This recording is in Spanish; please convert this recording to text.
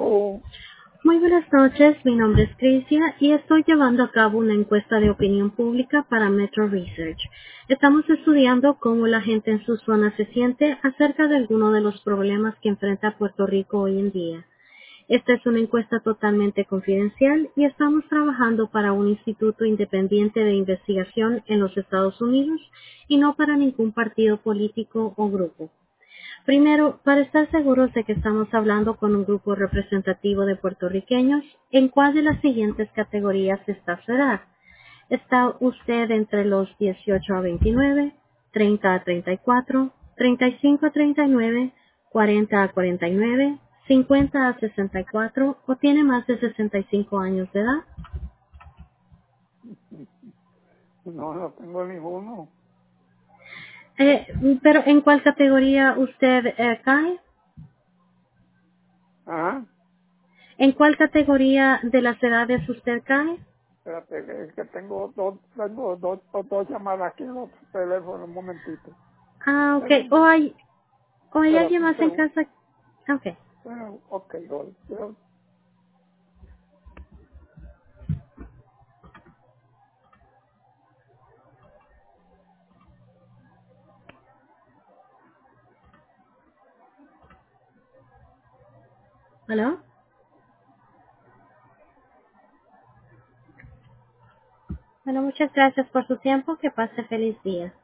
Hello. Muy buenas noches, mi nombre es Crisia y estoy llevando a cabo una encuesta de opinión pública para Metro Research. Estamos estudiando cómo la gente en su zona se siente acerca de algunos de los problemas que enfrenta Puerto Rico hoy en día. Esta es una encuesta totalmente confidencial y estamos trabajando para un instituto independiente de investigación en los Estados Unidos y no para ningún partido político o grupo. Primero, para estar seguros de que estamos hablando con un grupo representativo de puertorriqueños, ¿en cuál de las siguientes categorías está su edad? ¿Está usted entre los 18 a 29, 30 a 34, 35 a 39, 40 a 49, 50 a 64 o tiene más de 65 años de edad? No tengo ninguno. Pero ¿en cuál categoría usted cae? Ah, ¿En cuál categoría de las edades usted cae? espérate, es que tengo dos llamadas aquí en otro teléfono, un momentito. Ah, ok. Espera un ¿O hay espérate alguien un más en segundo. casa? Ok. Ok, yo, ¿Aló? Bueno, muchas gracias por su tiempo. Que pase feliz día.